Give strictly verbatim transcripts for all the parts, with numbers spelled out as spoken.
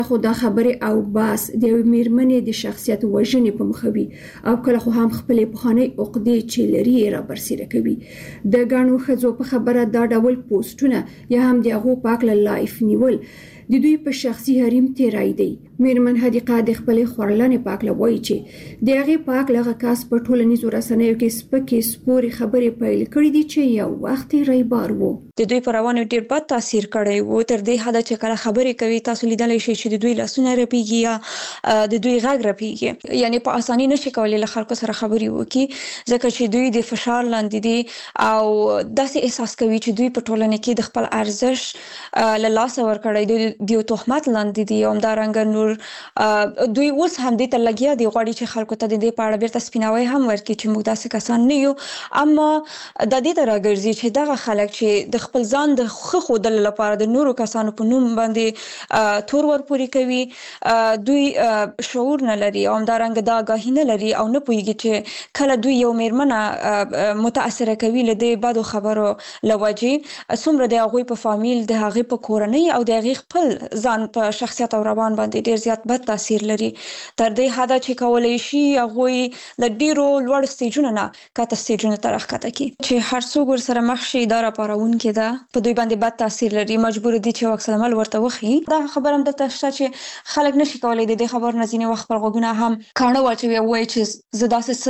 خو دا خبرې او باس د یوې میرمنې د شخصیت وژنې په مخه وي او کله خو هم خپلې پخوانۍ عقدې چې لري یې رابرسېره کوي. د ګڼو ښځو په خبره دا ډول پوسټونه یا هم د هغو په هکله لایف نیول د دوی په شخصي حریم تیری دی. میرمن حدیقه د خپلې خورلنې په هکله وایي چې د هغې په هکله هغه کس په ټولنیزو رسنیو کې سپکې سپورې خبرې پیل کړي دي چې یو وخت یې ریبار و. د دوی پر روانو ډیر بد تاثیر کړی و، تر دې حده چې کله خبرې کوي تاسو لیدلی شئ چې د دوی لاسونه رپیږي یا د دوی غږ رپیږي، یعنی په اسانۍ نشي کولی له خلکو سره خبرې وکړي ځکه چې دوی د فشار لاندې دي او داسې احساس کوي چې دوی په ټولنه کې د خپل ارزښت له لاسه ورکړی دی، د یو تهمت لاندې دي. همدارنګه نور دوی اوس هم دې ته لګیا دي غواړي چې خلکو ته د دې په اړه بیرته سپیناوی هم ورکړي چې موږ داسې کسان نه یو، اما د دې ته راګرځي چې دغه خلک چې د خپل ځان د ښه ښودلو لپاره د نورو کسانو په نوم باندې تور ورپورې کوي، دوی شعور نه لري او همدارنګه دا آګاهي نه لري او نه پوهېږي چې کله دوی یو میرمنه متاثره کوي له دې بدو خبرو له وجې څومره د هغوی په فامیل، د هغې په کورنۍ او د هغې خپل ځان په شخصیت او روان باندې ډېر زیات بد تاثیر لري، تر دې حده چې کولی شي هغوی له ډېرو لوړو سټیجونو نه کښته سټیجونو ته راښکته کړي چې هر څوک ورسره مخ شي دا راپارونکې ده، په دوی باندې بد تاثیر لري، مجبور دي چې عکس العمل ورته وښيي. دا خبره هم دلته شته چې خلک نشي کولی د دې خبرو نه ځینې وخت خپل غوږونه هم کاڼه واچوي او وایي چې زه داسې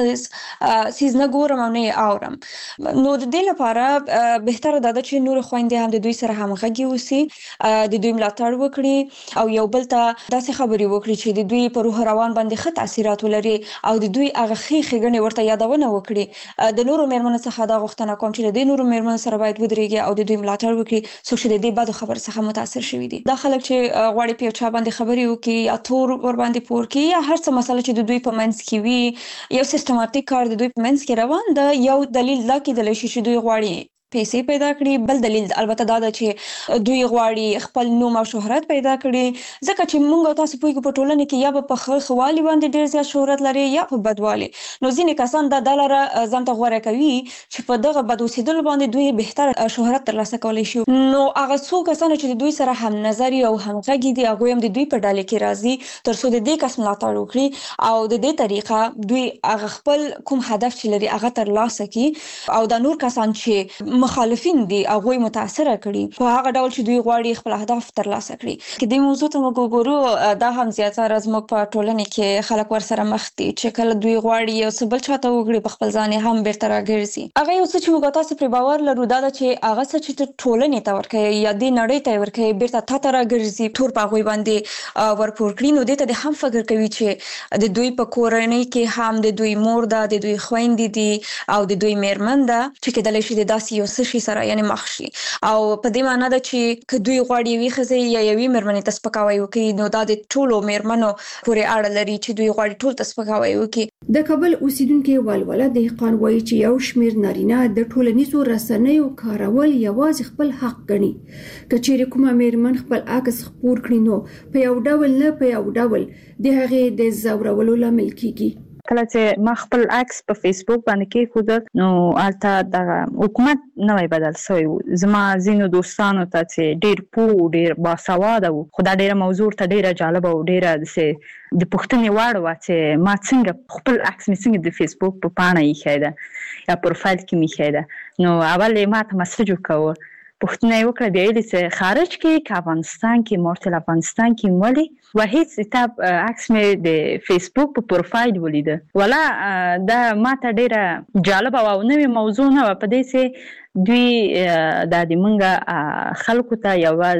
څه څیز نه ګورم او نه یې اورم. نو د دې لپاره بهتره دا ده چې نورې خویندې هم د دوی سره همغږي اوسي، د دوی ملاتړ وکړي او یو بل ته داسې خبرې وکړي چې د دوی په روح روان باندې ښه تاثیرات ولري او د دوی هغه ښې ښېګڼې ورته یادونه وکړي. د نورو میرمنو څخه دا غوښتنه کوم چې د دې نورو میرمنو سره باید ودرېږي او د دوی ملاتړ وکړي څوک چې د دې بدو خبرو څخه متاثر شوي دي. دا خلک چې غواړي په یو چا باندې خبرې وکړي یا تور ورباندې پور کړي یا هر څه مسله چې د دوی په منځ کې وي، یو سیستماتیک کار د دوی په منځ کې روان ده، یو دلیل دا کېدلی شي چې دوی غواړي پیسې پیدا کړي، بل دلیل البته دا ده چې دوی غواړي خپل نوم او شهرت پیدا کړي، ځکه چې موږ او تاسو پوهېږو په ټولنه کې یا به په ښه ښه والي باندې ډېر زیات شهرت لري یا په بدوالي. نو ځینې کسان دا دا لاره ځان ته غوره کوي چې په دغه بد اوسېدلو باندې دوی بهتر شهرت ترلاسه کولی شي. نو هغه څو کسانو چې د دوی سره هم نظر او همغږي دي هغوی هم د دوی په ډلې کې راځي تر څو د دې کس ملاتړ وکړي او د دې طریقه دوی هغه خپل کوم هدف چې لري هغه ترلاسه کړي او دا نور کسان چې مخالفین دي هغوی متاثره کړي په هغه ډول چې دوی غواړي خپل اهداف ترلاسه کړي. که دې موضوع ته موږ وګورو دا هم زیاتره زموږ په ټولنه کې خلک ورسره مخ دي چې کله دوی غواړي یو څه بل چاته وکړي په خپل ځان یې هم بیرته راګرځي. هغه یو څه چې موږ تاسو پرې باور لرو دا ده چې هغه څه چې ته ټولنې ته ورکوې یا دې نړۍ ته یې ورکوې بیرته تا ته راګرځي، تور په هغوی باندې ورپور کړي. نو دې ته دې هم فکر کوي چې د دوی په کورنۍ کې هم د دوی مور ده، د دوی خویندې دي او د دوی میرمن ده چې کېدلی شي د داسې یو څه شي سره یعنې مخ شي او په دې معنا ده چې که دوی غواړي یوې ښځې یا یوې میرمنې ته سپکاوی وکړي نو دا د ټولو میرمنو پورې اړه لري چې دوی غواړي ټول ته سپکاوی وکړي. د کابل اوسیدونکي ولوله دهقان وایي چې یو شمېر نارینه د ټولنیزو رسنیو کارول یوازې خپل حق ګڼي. که چیرې کومه میرمن خپل عکس خپور کړي نو په یو ډول نه په یو ډول د هغې د ځورولو لامل کیږي. کله چې ما خپل عکس په فیسبوک باندې کېښود نو هلته دغه حکومت نوی بدل شوی و. زما ځینو دوستانو ته چې ډېر پوه ډېر باسواده وو خو دا ډېره موضوع ورته ډېره جالبه او ډېره داسې د پوښتنې وړ وه چې ما څنګه خپل عکس مې څنګه د فیسبوک په پاڼه ایښی ده یا پروفایل کې مې ایښی ده. نو اول یې ما ته مسج وکوه، پوښتنه یې وکړه، بیا یې چې خارج کې که افغانستان کې ما ورته افغانستان کې ولې و هیڅ کتاب عکس مې د فیسبوک په پروفایل ولیده. ولا دا ما ته ډېره جالبه وه او نوې موضوع نه وه په دې چې دوی دا د موږ خلکو ته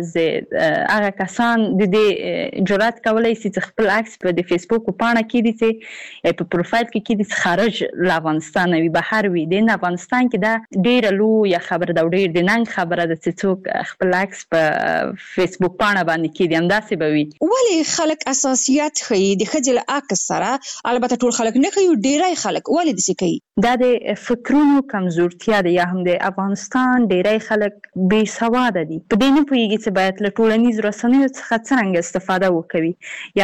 یوازې هغه کسان د دې جرأت کولی شي چې خپل عکس په د فیسبوک په پاڼه کېږدي چې په پروفایل کې کېږدي چې خارج له افغانستان وي، بهر وي. د افغانستان کې دا ډېره لویه خبره ده او ډېر د ننګ خبره ده چې څوک خپل عکس په فیسبوک پاڼه باندې کېږدي. همداسې به وي. ولې خلک اساسیات ښیي د ښځې له عکس سره؟ البته ټول خلک نه ښیي، ډېری خلک ولې داسې کوي؟ دا د فکرونو کمزورتیا ده یا هم د افغانستان ډیری خلک بې سواده دي. په دې نه پوهیږي چې باید له ټولنیزو رسنیو څخه څرنګه استفاده وکوي یا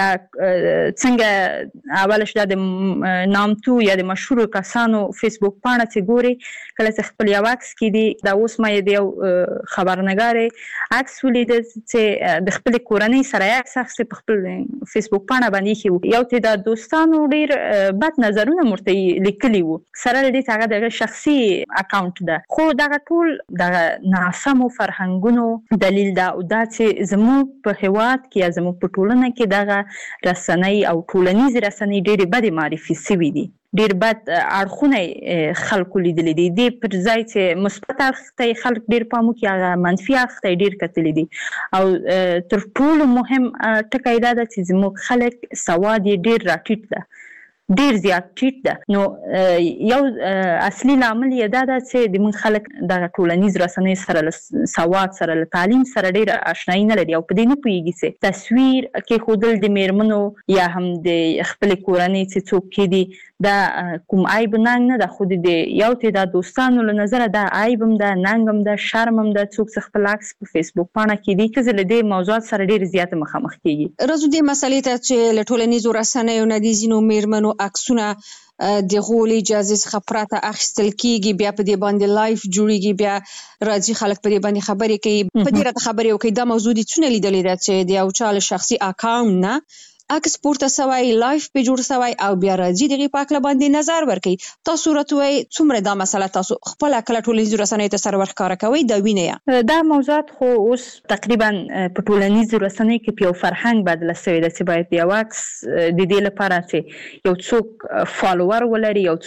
څنګه اولش دا د نامتو یا د مشهورو کسانو فیسبوک پاڼه چې ګوري کله چې خپل یو عکس کېدي دا اوس ما یې د یو خبرنګارې عکس ولیده چې د خپل کورنۍ سره یې عکس اخیستی په خپل فیسبوک پاڼه باندې ایښي وو. یو تعداد دوستانو ډېر بد نظرونه ورته لیکلي وو سره له دې چې هغه د شخصي اکاونټ ده، خو دغه ټول دغه ناسمو فرهنګونو دلیل ده او دا چې زموږ په هېواد کې یا زموږ په ټولنه کې دغه رسنۍ او ټولنیزې رسنۍ ډېرې بدې معرفي سوي دي، ډیر بد اړخونه خلکو لیدلي دي. دې پر ځای چې مثبت اړخ ته خلک ډیر پام وکړي هغه منفي اړخ ته ډیر کتلي دي. او تر ټولو مهم ټکی دا ده چې زموږ خلک سواد یې ډیر راټیټ ده، ډیر زیات ټیټ ده. نو یو اصلي لامل یې دا ده چې د موږ خلک دغه ټولنیز رسنۍ سره له سواد سره له تعلیم سره ډیر آشنایي نه لري او په دې نه پوهیږي چې تصویر کېښودل د میرمنو یا هم د خپلې کورنۍ چې څوک کېدي دا کوم عیب ننګ نه ده، خو د یو تعداد دوستانو له نظره دا عیب هم ده، ننګ هم ده، شرم هم ده څوک چې خپل عکس په فیسبوک پاڼه کېږدي. ښځې له دې موضوعات سره ډېرې زیاته مخامخ کېږي. راځو دې مسئلې ته چې له ټولنیزو رسنیو نه د ځینو میرمنو عکسونه د غول اجازه څخه پرته اخیستل کیږي، بیا په دې باندې لایف جوړیږي، بیا راځي خلک په دې باندې خبرې کوي. په دې راته خبرې وکړي دا موضوع دې څونه لیدلې ده چې د یو چا له شخصي اکاونټ نه عکس پورته سوی، لایف په جوړ سوی او بیا راځي دغه په اړه باندې نظر ورکړي. تاسو راته څومره دا مسله تاسو خپل کله ټولنیزو رسنیو ته سره ورښکاره کوئ دا وینئ؟ دا موضوعات خو اوس تقریبا په ټولنیزو رسنیو کې په یو فرهنګ بدله سوی ده چې باید یو عکس د دې لپاره چې یو څوک فالوور ولري، یو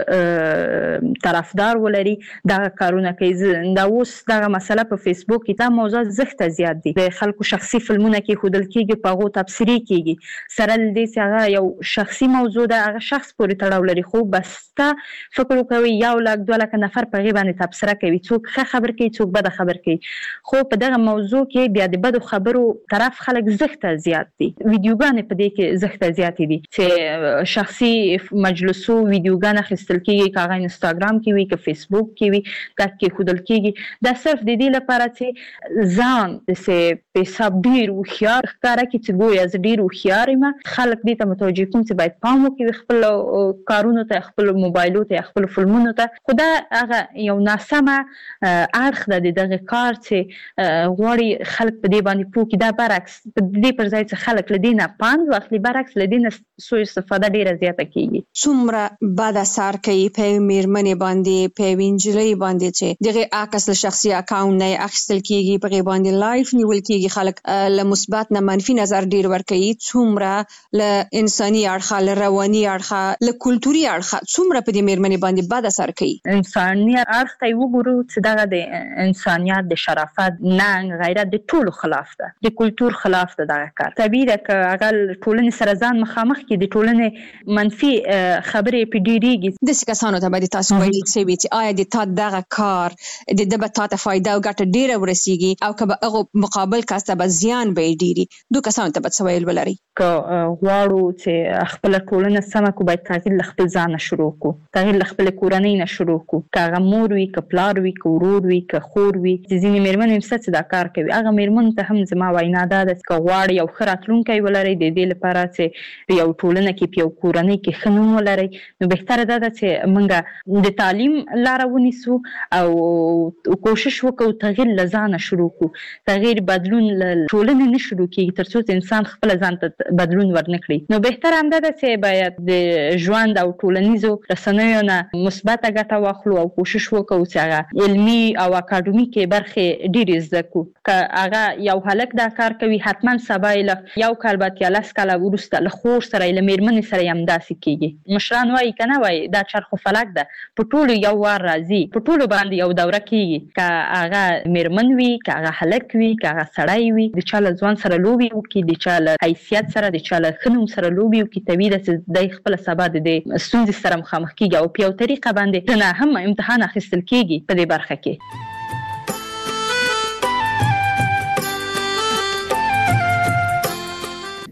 څوک طرفدار ولري، دغه کارونه کوي. دا اوس دغه مسله په فیسبوک کې دا موضوع زښته زیات دي. د خلکو شخصي فلمونه کېښودل کېږي، په هغو تبصرې کېږي سره له دې چې هغه یو شخصي موضوع ده، هغه شخص پورې تړاو لري. خو بس ته فکر وکوي یو لک دوه لکه نفر په هغې باندې تبصره کوي، څوک ښه خبر کوي څوک بده خبر کوي. خو په دغه موضوع کې بیا د بدو خبرو طرف خلک زښته زیات دي. ویډیوګانې په دې کې زښته زیاتې دي چې شخصي مجلسو ویډیوګانې اخیستل کېږي، که هغه انسټاګرام کې وي که فیسبوک کې وي که کېښودل کېږي. دا صرف د دې لپاره چې ځان داسې په حساب ډېر هوښیار ښکاره کړي چې ګویا زه ډېر هوښیار یم. خلک دې ته متوجه کوم چې باید پام وکړي خپل کارونو ته، خپل موبایلو ته، خپل فلمونو ته. خو دا هغه یو ناسمه اړخ ده د دغه کار چې غواړي خلک په دې باندې پوه کړي. دا برعکس په دې پر ځای چې خلک له دې نه پند واخلي، برعکس له دې نه سوء استفاده ډېره زیاته کېږي. څومره بد اثر کوي په یوې مېرمنې باندې، په یوې نجلۍ باندې چې دغه عکس له شخصي اکاونټ نه اخیستل کېږي، په هغې باندې لایف نیول کېږي، خلک له مثبت نه منفي نظر ډېر ورکوي. څومره له انساني اړخه، له رواني اړخه، له کلتوري اړخه څومره په دې مېرمنې باندې بد اثر کوي. انساني اړخ ته وګورو چې دغه د انسانیت، د شرافت، ننګ، غیرت د ټولو خلاف ده، د کلتور خلاف ده دغه کار. طبیعي ده که هغه ټولنې سره ځان مخامخ کړي، د ټولنې منفي خبرې پرې ډېرېږي. داسې کسانو ته باید تاسو ویلي شوي چې آیا د تا دغه کار د ده به تا ته فایده او ګټه ډېره ورسېږي او که به هغو مقابل کس ته به زیان به یې ډېري. دو کسانو ته به څه ویل ولرئ؟ که غواړو چې خپله ټولنه سمه کړو باید تغییر له خپل ځانه شروع کړو، تغییر له خپلې کورنۍ نه شروع کړو. که هغه مور وي، که پلار وي، که ورور وي، که خور وي. چې ځینې مېرمنې شته چې دا کار کوي، هغه مېرمنو ته هم زما وینا دا ده چې که غواړئ یو ښه راتلونکی ولرئ، د دې لپاره چې په یو ټولنه کې، په یو کورنۍ کې ښه نوم ولرئ، نو بهتره دا ده چې موږ د تعلیم لاره ونیسو او کوشش وکړو تغییر له ځانه شروع کړو. تغییر بدلون له ټولنې نه شروع کېږي تر څو چې انسان خپله ځان ته بدلون ورنکړي. نو بهتر همدا ده چې باید د ژوند او ټولنیزو رسنیو نه مثبته ګټه واخلو او کوشش وکړو چې هغه علمي او اکاډمیکې برخې ډېرې زده کړو. که هغه یو هلک دا کار کوي، حتما سبا یې له یو کال بعد یا لس کاله وروسته له خور سره یې له مېرمنې سره یې همداسې کېږي. مشران وایي که نه وایي دا چرخ و فلک ده، په ټولو یو وار راځي، په ټولو باندې یو دوره کېږي. که هغه مېرمن وي، که هغه هلک وي، که هغه سړی وي، د چا له ځوان سره لوبې وکړي، د چا له حیثیت سره، د چا له ښه نوم سره لوبې وکړي. طبیعي ده چې دی خپله سبا د دې ستونزې سره مخامخ کېږي او په یو طریقه باندې نه هم امتحان اخیستل کېږي په دې برخه کې.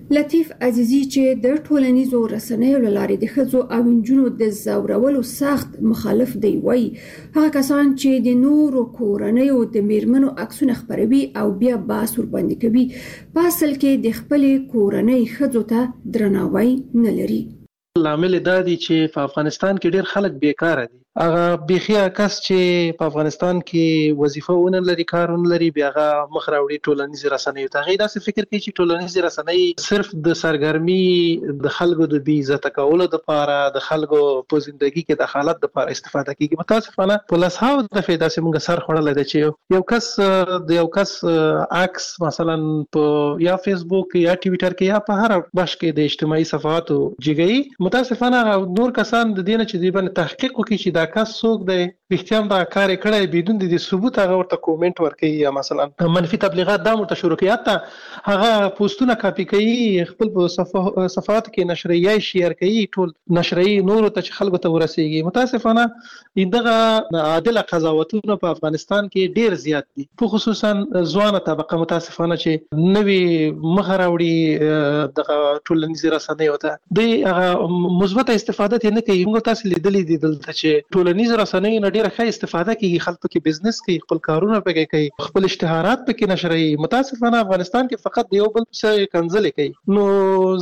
لطیف عزیزی چې د ټولنیزو رسنیو له لارې د ښځو او نجونو د ځورولو سخت مخالف دی، وایي هغه کسان چې د نورو کورنیو د میرمنو عکسونه خپروي او بیا بحث ورباندې کوي په اصل کې د خپلې کورنۍ ښځو ته درناوی نه لري. لامل دا دی چې په افغانستان کې ډېر خلک بیکاره دي. هغه بیخي کس چې په افغانستان کې وظیفه ونه لري، کار ونه لري، بیا هغه مخ راوړي ټولنیزې رسنیو ته. هغه داسې فکر کوي چې ټولنیزې رسنۍ صرف د سرګرمي د خلکو د بې عزته کولو دپاره، د خلکو په زندګي کې د حالت دپاره استفاده کیږي. متاسفانه په لسهاوو دفعې داسې موږ سر خوړلی دی چې یو کس د یو کس عکس مثلا په یا فیسبوک یا ټویټر کې یا په هر بش کې د اجتماعي صفحاتو جګوي. متاسفانه نور کسان د دې نه چې دوی باندې تحقیق وکړي چې دا کس څوک دی، رښتیا هم دا کار یې کړی بدون د ثبوت، هغه ورته کومنټ ورکوي یا مثلا منفي تبلیغات دا ورته شروع کوي، حتی هغه پوسټونه کاپي کوي، خپل په صفحاتو کې نشروي یا شیر کوي، ټول نشروي نورو ته چې خلکو ته ورسیږي. متاسفانه دغه عادله قضاوتونه په افغانستان کې ډیر زیات دي، په خصوصا ځوانه طبقه متاسفانه چې نوې مخ راوړي دغه ټولنیزې رسنیو ته، دوی هغه مثبت استفاده نه کوي. موږ تاسو لیدلې دي دلته چې ټولنیز رسنیو نه ډیره ښه استفاده کوي، خلک پکې بزنس کوي، خپل کارونه پکې کوي، خپل اشتهارات پکې نشروي. متاسفانه افغانستان کې فقط یو بل څه کنځلې کوي. نو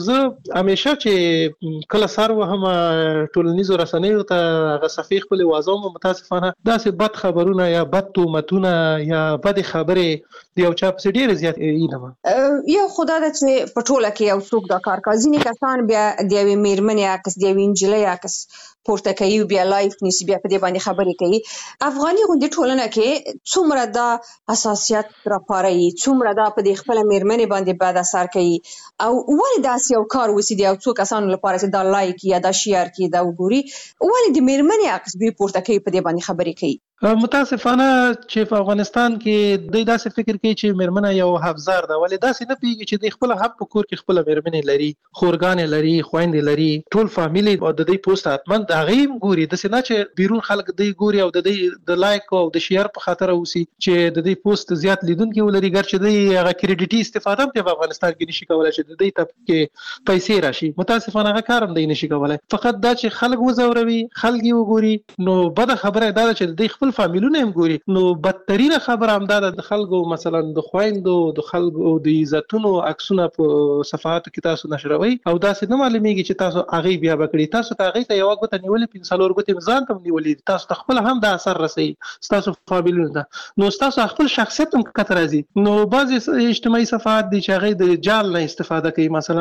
زه همیشه چې کله سر وهم ټولنیزو رسنیو ته هغه صفحې خپلې وازوم، متاسفانه داسې بد خبرونه یا بد تهمتونه یا بد خبرې د یو چا پسې ډېرې زیات وینم. یو خدا ده چې په ټوله کې یو څوک دا کار کوي. ځینې کسان بیا د یوې میرمنې عکس، د یوې نجلۍ عکس پورته کوي، بیا لایف نیسي، بیا په دې باندې خبرې کوي. افغاني غوندې ټولنه کې څومره دا حساسیت راپاروي، څومره دا په دې خپله میرمنې باندې بد اثر کوي، او ولې داسې یو کار وسي د یو څو کسانو لپاره چې دا لایک یا دا شیر کړي، دا وګوري، ولې د میرمنې عکس دوی پورته کوي، په دې باندې خبرې کوي. متاسفانه چې په افغانستان کې دوی داسې فکر کوي چې میرمنه یو حفظار ده، ولې داسې نه پوهېږي چې دوی خپله هم په کور کې خپله میرمنې لري، خورګانې لري، خویندې لري، ټول فامیل او د دوی پوسټ حتما د هغې هم ګوري. داسې نه چې بیرون خلک دوی ګوري او د دوی د لایک او د شیر په خاطر اوسي چې د دوی پوسټ زیات لیدونکي ولري، ګرچې دوی هغه کریډیټي استفاده هم په افغانستان کې نشي کولی چې د دوی ته کې پیسې راشي. متاسفانه هغه کار هم دوی نشي کولی. فقط دا چې خلک وځوروي، خلک یې وګوري، نو بده خبره دا ده چې دوی خپل فامیلونه هم ګوري. نو بدترینه خبره همدا ده، د خلکو مثلا د خویندو د خلکو د عزتونو عکسونه په صفحاتو کې تاسو نشروي او داسې نه معلومیږي چې تاسو هغې بیا به کړي. تاسو ته هغې ته یوه ګوته نیولې، پنځه څلور ګوتې ځان ته هم نیولې، تاسو ته خپل هم دا اثر رسوي ستاسو فامیلونو ته. نو ستاسو خپل شخصیت هم کته راځي. نو بعضې اجتماعي صفحات دي چې هغې د جال نه استفاده کوي، مثلا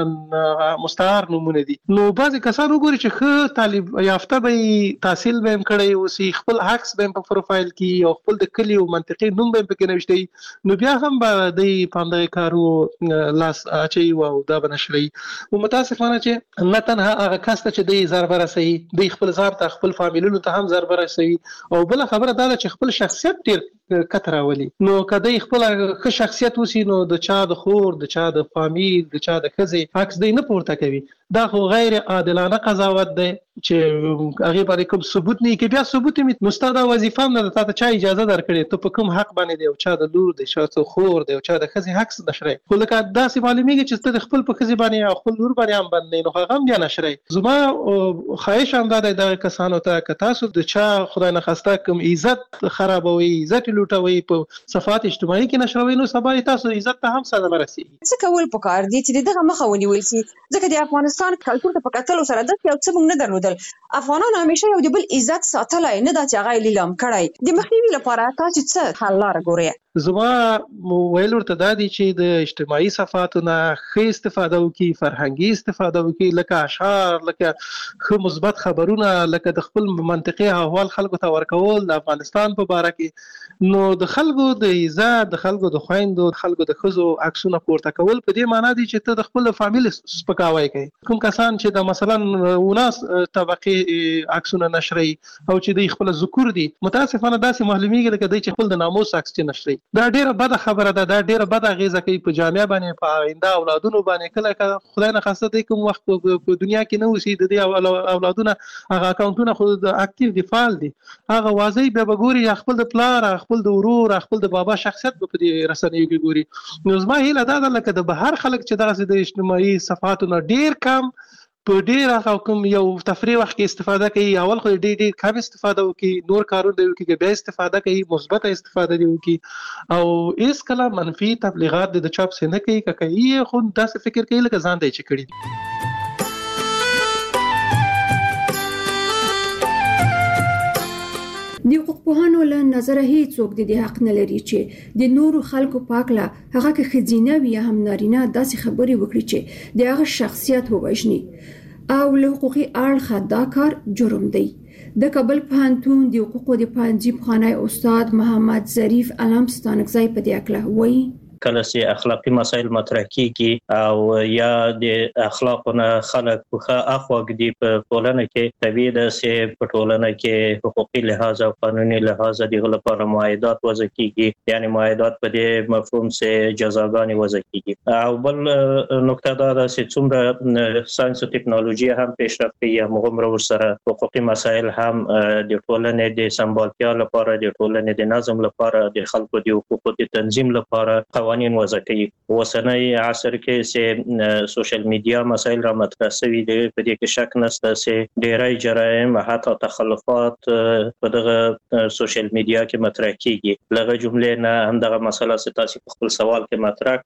مستعار نومونه دي. نو بعضې کسان وګوري چې ښه تعلیم یافته به یې، تحصیل به یې کړی اوسي، خپل عکس به یې په پروفایل کې او خپل د کلي او منطقې نوم به یې پکې نوشتی، نو بیا هم به دوی په همدغې کارو لاس اچوي او دا به نشروي. و متاسفانه چې نه تنها هغه کس ته چې دوی ضربه رسوي، دوی خپل ځان ته، خپل فامیلونو ته هم ضربه رسوي. او بله خبره دا ده چې خپل شخصیت ډېر کته راولي. نو که دوی خپله ښه شخصیت وسي، نو د چا د خور، د چا د فامیل، د چا د ښځې عکس دوی نه پورته کوي. دا خو غیر عادلانه قضاوت دی چې هغې باندې کوم ثبوت نه وي. که بیا ثبوت وي، نو ستا دا وظیفه هم نه ده، تا ته چا اجازه درکړې، ته په کوم حق باندې د یو چا د لور، د چا د خور، د یو چا د ښځې عکس نشروي. خو لکه داسې معلومېږي چې ته د خپل په ښځې باندې او خپل لور باندې هم بند نه، نو هغه هم بیا نشروي. زما خواهش هم دا دی دغه کسانو ته، که تاسو د چا خدای نخواسته کوم عزت خرابوي، عزت یې لوټوي، په صفحات اجتماعي کې نشروي، نو سبا یې تاسو عزت ته هم صدمه رسېږي. څه کول پکار دي چې دغه مخه ونیول شي؟ ځکه د افغانستان کلتور ته په کتلو سره داسې یو څه موږ نه درلودل. افغانانو همیشه یو د بل عزت ساتلی، نه دا چې هغه یې لیلام کړی. د مخنیوي لپاره تاسو څه حل لاره ګورئ؟ زما ویل ورته دا دی چې د اجتماعي صفحاتو نه ښه استفاده وکړي، فرهنګي استفاده وکړي، لکه اشعار، لکه ښه مثبت خبرونه، لکه د خپل منطقې احوال خلکو ته ورکول د افغانستان په باره کې. نو د خلکو د عزت، د خلکو د خویندو، د خلکو د ښځو عکسونه پورته کول په دې معنا دي چې ته د خپل فامیل سپکاوی کوي. کوم کسان چې د مثلا وناس طبقې عکسونه نشروي او چې دوی خپل ذکور دي، متاسفانه داسې معلومیږي لکه دوی چې خپل د ناموس عکس نشروي. دا ډیره بده خبره ده، دا ډیره بده اغیزه کوي په جامعه باندې، په آینده اولادونو باندې. کله خدای نه خاصه دی کوم وخت په دنیا کې نه اوسي د دې اولادونه هغه اکاونټونه خو د اکټیو دی فعال دي، هغه واضح به وګوري خپل د پلار، خپل د ورور، خپل د بابا شخصیت په دې رسنیو کې ګوري. نو زما هیله دا ده لکه د بهر خلک چې دغه د اجتماعي صفحاتو نه ډیر کم په ډیر هغه کوم یو تفریح وخت کې استفاده کوي، اول خو ډیر ډیر کم استفاده وکړي، نور کارونه دی وکړي، بیا استفاده کوي، مثبت استفاده دی وکړي، او هیڅ کله منفي تبلیغات د چاپ څخه نه کوي. که کوي خو داسې فکر کوي لکه ځان دی چې کړي دي. د حقوق پوهانو له نظره هیڅوک د دې حق نه لري چې د نورو خلکو پاکله هغه که ښځینه وي یا هم نارینه داسې خبرې وکړي چې د هغه شخصیت ووژني، او له حقوقي اړخه دا کار جرم دی. د کابل پوهنتون د حقوقو د پوهنځي پخوانی استاد محمد ظریف علم ستانکزی په دې اړه وایي کله چې اخلاقی مسایل مطرح کیږي او یا د اخلاقونه خلک په اخوا کې په ټولنه کې طبيعي ده چې په ټولنه کې حقوقي لحاظ او قانوني لحاظ د لپاره معاهدات وضع کیږي، یعنی معاهدات په دې مفهوم چې جزاګانې وضع کیږي. او بل نقطه دا ده چې څومره ساينس او ټکنالوژي هم پیشرفت کوي، هغومره ورسره حقوقي مسایل هم د ټولنې د سمبالتیا لپاره، د ټولنې د نظم لپاره، د خلکو د حقوقو د تنظیم لپاره قوانین وضع کوي. اوسنی عصر کې چې سوشل میډیا مسایل را مطرح شوي دي، په دې کې شک نشته چې ډېری جرایم حتی تخلفات په دغه سوشل میډیا کې مطرح کیږي. لږه جملې نه هم دغه مسله چې تاسو په خپل سوال کې مطرح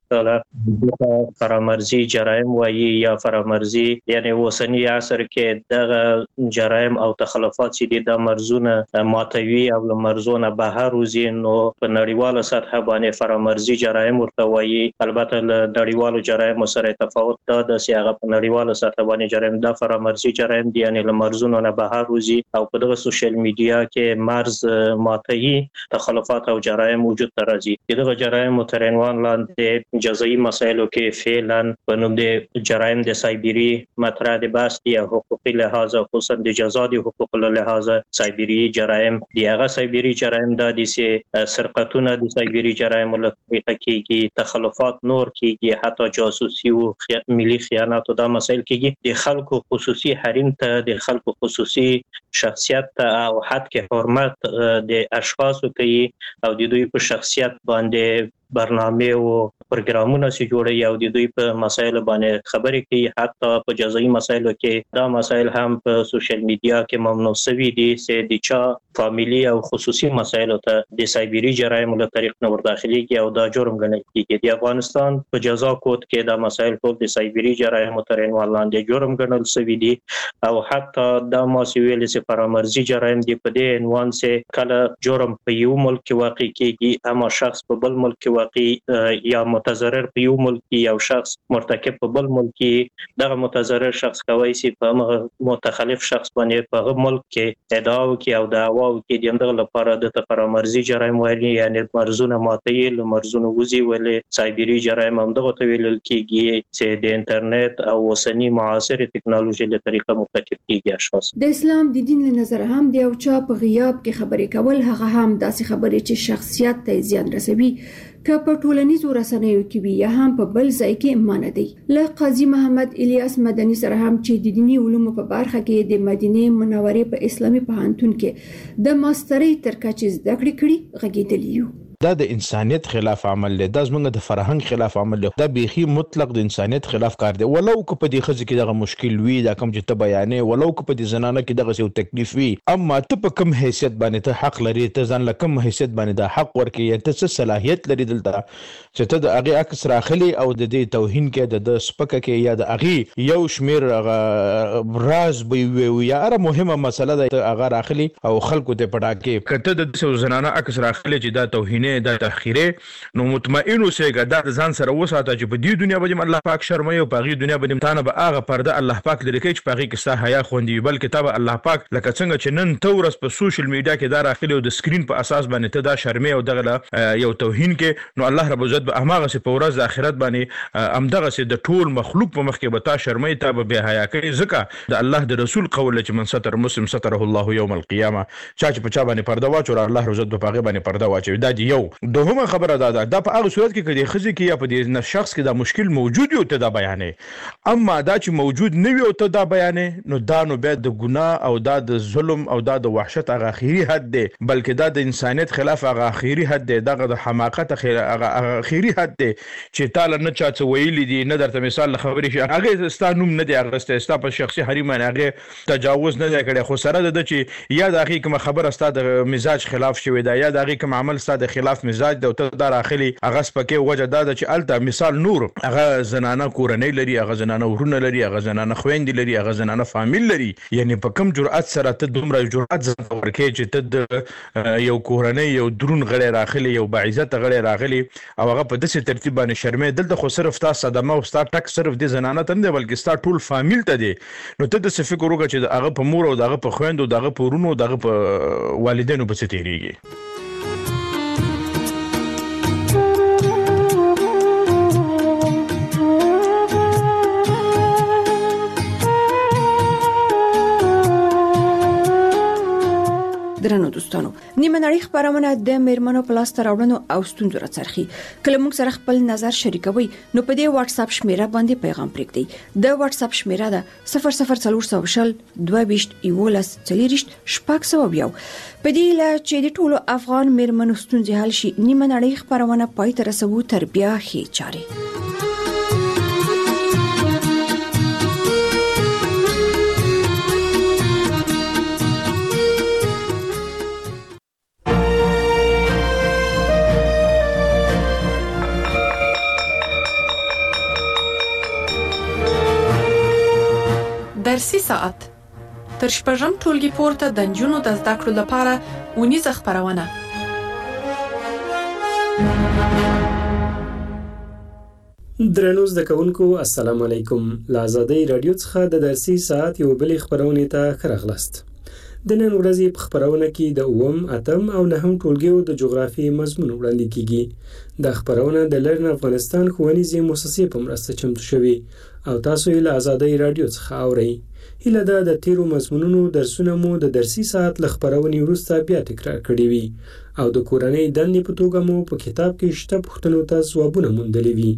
کړله فرامرزي جرایم وایي یا فرامرزي، یعنی اوسنی عصر کې دغه جرایم او تخلفات چې د مرزونه ماتوي او له مرزونه بهر وځي، نو په نړیواله سطح باندې فرامرزي جرایم ورته وایي. البته له نړیوالو جرایم سره تفاوت دا د سیاغه په نړیواله سطح باندې جرایم د فرامرزي جرایم دي، یعنی له مرزونو نه بهر وځي او په دغه سوشل میډیا کې مرز ماتوي، تخلفات او جرایم وجود ته راځي. دغه جرایم تر عنوان لاندې جزایي مسایلو کې فعلا په نوم د جرایم د سایبری مطرح د بحث دی، حقوقي لحاظ خصوصا د جزا د حقوق له لحاظ سایبری جرایم دی. هغه سایبری جرایم د دي چې سرقتونه د سایبری جرایم له طریقه کې کیږي، تخلفات نور کیږي، حتی جاسوسي او ملي خیانت او دا مسایل کیږي. د خلکو خصوصي حریم ته، د خلکو خصوصي شخصیت ته او حد کې حرمت د اشخاصو کوي او د دوی په شخصیت باندې برنامه او پروګرامونه سي جوړي او د دوی په مسایل باندې خبرې کوي. حتی په جزایي مسایلو کې دا مسایل هم په سوشل میډیا کې ممنوع شوي دي چې د چا فامیلی او خصوصي مسایلو ته د سایبری جرایم له طریق نه ورداخليږي او دا جرم ګڼل کیږي. د افغانستان په جزا کود کې دا مسایل ټول د سایبری جرایم تر عنوان لاندې جرم ګڼل شوي دي او حتی دا مسویل چې فرامرزي جرایم دی په دې عنوان چې کله جرم په یو ملک کې واقع کیږي اما شخص په بل ملک کې واقع یا متضرر په یو ملک کې یو شخص مرتکب په بل ملک کې، دغه متضرر شخص کوي چې په متخلف شخص باندې په هغه ملک کې ادعا وکړي او دعوا وکړي دغه لپاره د فرامرزي جرایم وایي، یعنی مرزونه ماتوي، مرزونه وزي ولې سایبری جرایم هم دغه تویل کیږي چې د انټرنیټ او اوسنی معاصر ټکنالوژي له طریقه مرتکب کیږي اشخاص. د اسلام د دین له نظر هم د یو چا په غیاب کې خبرې کول هغه هم داسې خبرې چې شخصیت ته زیان رسوي که په ټولنیزو رسنیو کې وي یا هم په بل ځای کې مانه دی. له قاضي محمد الیاس مدني سره هم چې د دینی علومو په برخه کې د مدینه منورې په اسلامي پوهنتون کې د ماسترۍ تر کچې زده کړې کړي غږیدلی یو. دا د انسانیت خلاف عمل دی، دا زمونږ د فرهنګ خلاف عمل دی، دا بیخي مطلق د انسانیت خلاف کار دی. ولو که په دې خځه کې دغه مشکل وي دا کوم چې ته بیانې، ولو که په دې زنانه کې دغه یو تکلیف وي، اما ته په کوم حیثیت باندې ته حق لري، ته ځان له کوم حیثیت باندې دا حق ورکړي، یا ته څه صلاحیت لري دلته چې ته د هغې عکس راخلي او د دې توهین کې د د سپکه کې یا د هغې یو شمیر راز به وي یا هره مهمه مسله ده هغه راخلي او خلکو ته پټا کې که ته د داسې زنانه عکس راخلي چې دا توهینې دا تحقیره، نو مطمئن اوسېږه دا د ځان سره وساته چې په دې دنیا باندې الله پاک شرموي او په هغې دنیا باندې تا نه به هغه پرده الله پاک لرې کوي چې په هغې کې ستا حیا خوندي وي، بلکې تا به الله پاک لکه څنګه چې نن ته ورځ په سوشل میډیا کې دا راخلي او د سکرین په اساس باندې ته دا شرمې او دغه یو توهین کې، نو الله رب العزت به هماغسې په ورځ د آخرت باندې همدغسې د ټول مخلوق په مخ کې به تا شرموي، تا به بې حیا کوي. ځکه د الله د رسول قول چې من ستر مسلم ستره الله یوم القیامه، چا چې په چا باندې پرده واچوله الله رب العزت به په هغې باندې پرده واچوي. دا د یو یو دوهمه خبره دا ده دا په هغه صورت کې کدي خزي کې یا په دې شخص کې دا مشکل موجود یو ته دا بیانې اما دا چې موجود نه وي او ته دا بیانې نو دا نو بیا د ګناه او دا د ظلم او دا د وحشت هغه اخیری حد دی بلکې دا د انسانیت خلاف هغه اخیری حد دی دغه د حماقت هغه اخیری حد دی چې تعالی نه چا څه ویلي دي نه درته مثال خبرې شي هغه ستا نوم نه دی اغسته ستا په شخصي حریم هغه تجاوز نه دی کړی خو سره د چې یا د هغه کوم خبره ستا د مزاج خلاف شوی دا یا د هغه کوم عمل ستا د خلاف مزاج دی او ته دا راخلي هغه سپکه وجه دا چې الته مثال نور هغه زنانه کورنۍ لري هغه زنانه ورونه لري هغه زنانه خويندې لري هغه زنانه فامیل لري یعنی په کم جرأت سره ته دومره جرأت ورکې چې ته یو کورنۍ یو درون غړي راخلي یو باعزت غړي راغلي او هغه په داسې ترتیب باندې شرمې دلته خو صرف تاسو صدمه او تاسو ټک صرف د زنانه ته نه بلکې تاسو ټول فامیل ته دي نو ته د څه فکر وکړه چې هغه په مور او هغه په خويندو هغه په ورونو هغه په والدینو په څه تیریږي درنو دوستانو نیمه نړۍ خبرونه د میرمنو په لاس راوړنو او ستونزو راڅرخي کله موږ سره خپل نظر شریکوي نو په دې واتس اپ شمیره باندې پیغام پرېږدئ د واتس اپ شمیره ده صفر صفر څلور سوه شل دوه ویشت یولس څلوېښت شپږ سوه یو په دې لا چې د ټولو افغان میرمنو ستونزې حل شي نیمه نړۍ خبرونه پای ته رسوو تر بیا ښې چارې درسي ساعت تر شپږم ټولګي پورته د نجونو د زده کړو لپاره ونیزه خبرونه درنو زده کوونکو السلام علیکم له آزادۍ رادیو څخه د درسي ساعت یو بل خبرونه ته ښه د نن ورځې په خبرونه کې د اووم اتم او نهم ټولګیو د جغرافي مضمون وړاندې کیږي د خبرونه د لرن افغانستان ښوونیزې مؤسسې په مرسته چمتو شوی او تاسو یې له آزادۍ رادیو څخه اورئ هیله ده د تیرو مضمونونو درسونه مو د درسي ساعت له خبرونې وروسته بیا تکرار کړي وي او د کورنۍ دندې په توګه مو په کتاب کې شته پوښتنو ته ځوابونه موندلي وي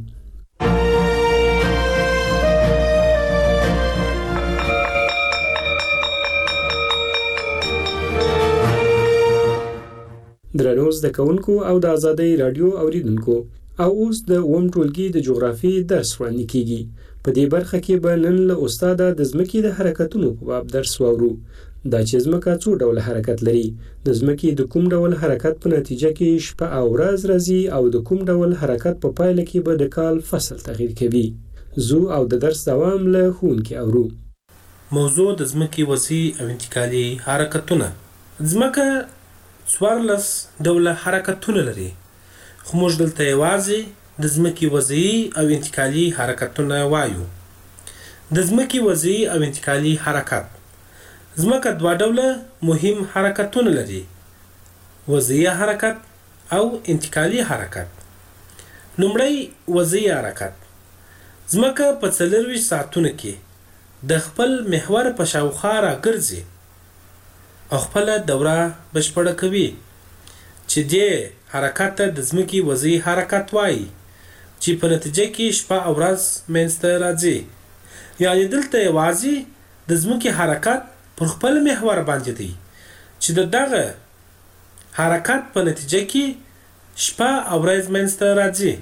درنو زده کوونکو او د آزادۍ رادیو اوریدونکو او اوس د اووم ټولګي د جغرافي درس وړاندې کیږي په دې برخه کې به نن له استاد د ځمکې د حرکتونو په باب درس واورو دا چې ځمکه څو ډول حرکت لري د ځمکې د کوم ډول حرکت په نتیجه کې شپه او ورځ راځي او د کوم ډول حرکت په پایله کې به د کال فصل تغییر کوي زو او د درس دوام له ښوونکي اورو موضوع د ځمکې وضعي او انتقالي حرکتونه ځمکه څوارلس ډوله حرکتونه لري خو موږ دلته یوازې د ځمکې وضعي او انتقالي حرکتونه وایو د ځمکې وضعي او انتقالي حرکت ځمکه دوه ډوله مهم حرکتونه لري وضعي حرکت او انتقالي حرکت لومړی وضعي حرکت ځمکه په څلورویشت ساعتونو کې د خپل محور په شاوخوا راګرځي او خپل دوره بشپړه کوي چې دې حرکت ته د ځمکې وضعي حرکت وایي چې په نتیجه کې شپه او ورځ منځته راځي یعنی دلته یوازې د ځمکې حرکت پر خپل محور باندې دی چې د دغه حرکت په نتیجه کې شپه او ورځ منځته راځي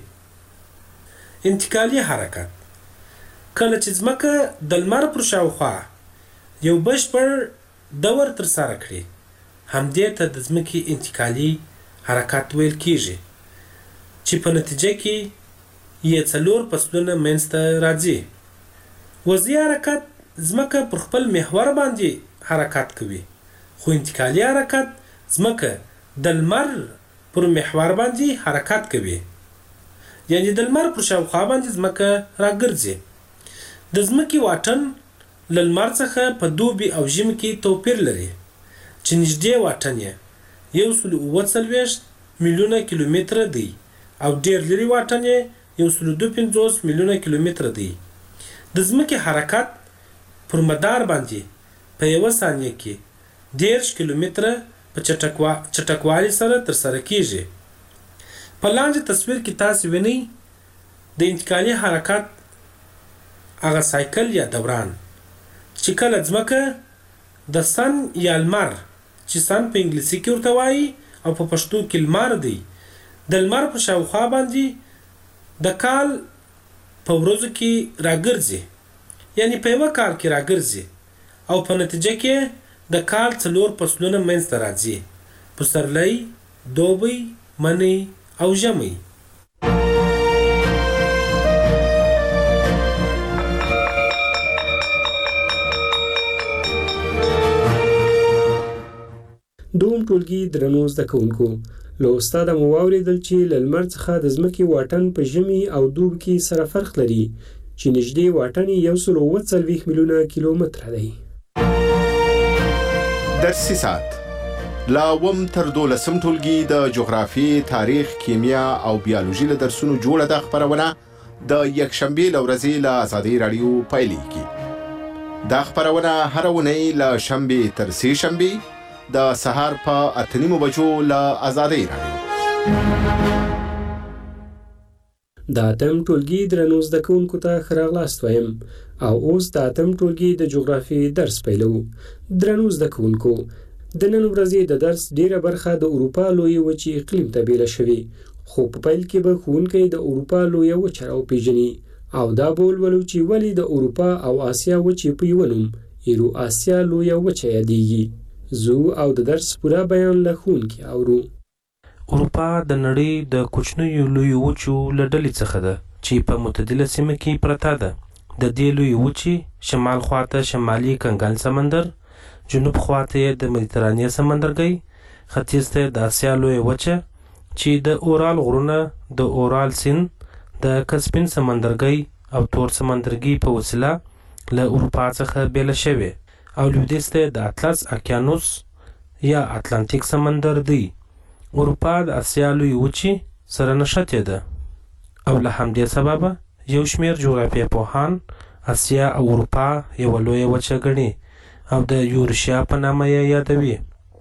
انتقالي حرکت کله چې ځمکه د لمر پر شاوخوا یو بشپړ دور تر سره کړي همدې ته د ځمکې انتقالي حرکت ویل کیږي چې په نتیجه کې یې څلور فصلونه منځته راځي وضعي حرکت ځمکه پر خپل محور باندې حرکت کوي خو انتقالي حرکت ځمکه د لمر پر محور باندې حرکت کوي یعنی د لمر پر شاوخوا باندې ځمکه راګرځي د ځمکې واټن له لمر څخه په دوبي او ژمي کې توپیر لري چې نږدې واټن یې یو سل اووه څلوېښت میلیونه کیلومتره دی او ډېر لرې واټن یې یو سل دوه پنځوس میلیونه کیلومتره دی د ځمکې حرکت پر مدار باندې په یوه ثانیه کې دېرش کیلومتره په چټکوالي سره ترسره کیږي په لاندې تصویر کې تاسو وینئ د انتقالي حرکت هغه سایکل یا دوران چې کله ځمکه د سن یا لمر چې سن په انګلیسي کې ورته وایي او په پښتو کې لمر دی د لمر په شاوخوا باندې د کال په ورځو کې راګرځي یعنی په یوه کال کې راګرځي او په نتیجه کې د کال څلور فصلونه منځته راځي پسرلی، دوبی، منی او ژمی. دوم ټولګي درنو زده کوونکو له استاده مو واورېدل چې له لمر څخه د ځمکې واټن په ژمي او دوبي کې سره فرق لري چې نږدې واټن یو سل او اووه څلوېښت میلیونه کیلومتره دی. درسي ساعت لا اووم تر دولسم ټولګي د جغرافیې، تاریخ، کیمیا او بیولوژي له درسونو جوړه ده خپرونه د یکشنبې له ورځې له ازادۍ راډیو پیلېږي. دا خپرونه هره اونۍ له شنبې تر سې شنبې د سهار په اته نیمو بجو له ازادۍ راډیو. د اتم ټولګي درنو زده کوونکو ته ښه راغلاست وایم او اوس د اتم ټولګي د جغرافیې درس پیلو. درنو زده کوونکو د نن ورځې د درس ډیره برخه د اروپا لویې وچې اقلیم ته بیله شوې، خو په پیل کې به ښوونکی د اروپا لویه وچه راوپېژني او دا به ولولو چې ولې د اروپا او آسیا وچې په یوه نوم ایرو آسیا لویه وچه یادېږي. زو او د درس پوره بیان له ښوونکي اورو. اروپا د نړۍ د کوچنیو لویو وچو له ډلې څخه ده چې په معتدله سیمه کې پرته ده. د دې لویې وچې شمال خواته شمالي کنګل سمندر، جنوب خواته د مدیترانیا سمندرګی، ختیځ ته د آسیا لویه وچه چې د اورال غرونه د اورال سیند، د کسپین سمندرګی او تور سمندرګي په وسیله له اروپا څخه بیله شوې او لویدیځ ته د اطلس اقیانوس یا اتلانتیک سمندر دی. اروپا د آسیا لویې وچې سره نښتې ده او له همدې سببه یو شمېر جغرافیه پوهان آسیا او اروپا یوه لویه وچه ګڼي او د یورشیا په نامه یې یادوي.